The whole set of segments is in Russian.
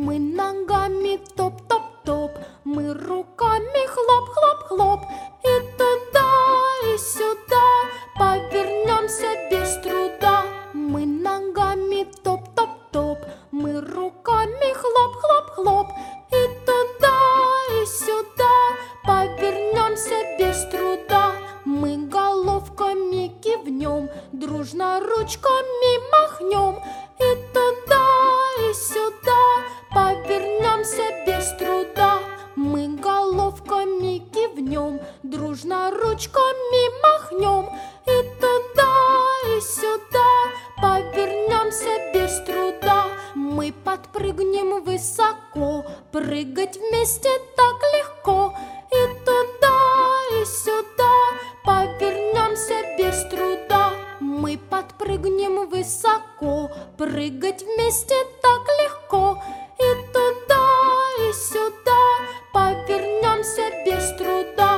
Мы ногами топ-топ-топ, мы руками хлоп-хлоп-хлоп. И туда, и сюда повернемся без труда. Мы ногами топ-топ-топ, мы руками хлоп-хлоп-хлоп. И туда, и сюда повернемся без труда. Мы головками кивнем, дружно ручками махнем. И туда, и сюда повернемся без труда. Мы головками кивнем, дружно ручками махнем. И туда, и сюда повернемся без труда. Мы подпрыгнем высоко, прыгать вместе так легко. И туда, и сюда повернемся без труда. Мы подпрыгнем высоко, прыгать вместе так легко. И туда, и сюда повернемся без труда.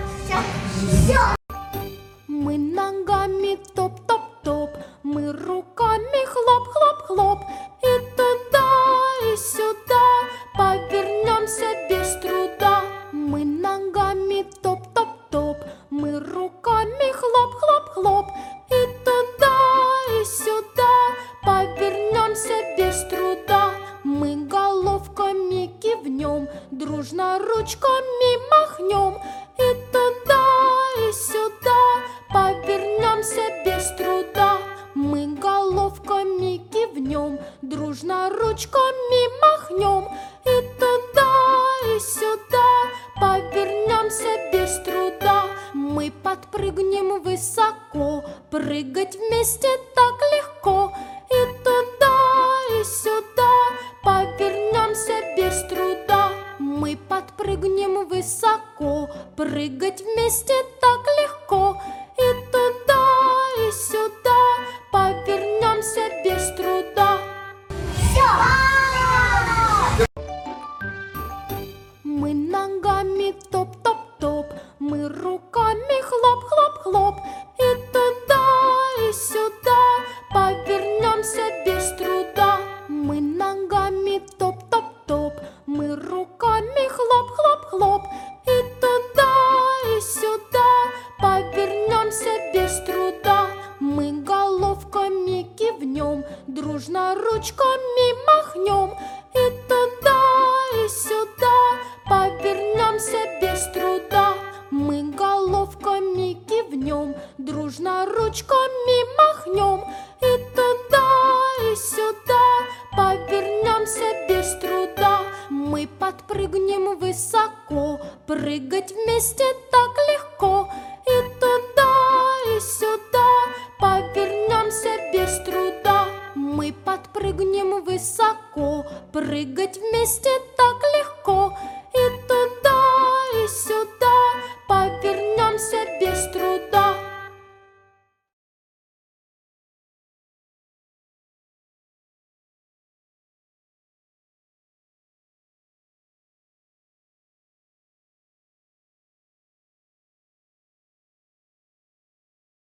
Мы ногами топ-топ-топ, мы руками хлоп-хлоп-хлоп. И туда, и сюда повернемся без труда. Мы ногами топ-топ-топ, мы руками хлоп-хлоп-хлоп. И туда, и сюда повернемся без труда. Мы головками кивнем, дружно ручками махнем. И туда, и сюда повернемся без труда. Мы головками кивнем, дружно ручками махнем. И туда, и сюда повернемся без труда. Мы подпрыгнем высоко, прыгать вместе так легко. И туда, и сюда повернемся без труда. Мы подпрыгнем высоко, прыгать вместе так легко. И туда, и сюда повернемся без труда. Мы ногами топ-топ-топ, мы руками хлоп-хлоп-хлоп. И туда, и сюда повернемся без труда. Мы ногами топ-топ-топ, мы руками хлоп-хлоп-хлоп. И туда, и сюда повернемся без труда. Мы головками кивнем, дружно ручками махнем. И туда, и сюда повернемся без труда. Мы головками кивнем, дружно ручками махнем. И туда, и сюда повернемся без труда. Мы подпрыгнем высоко, прыгать вместе так легко. И туда, и сюда повернемся без труда. Мы подпрыгнем высоко, прыгать вместе так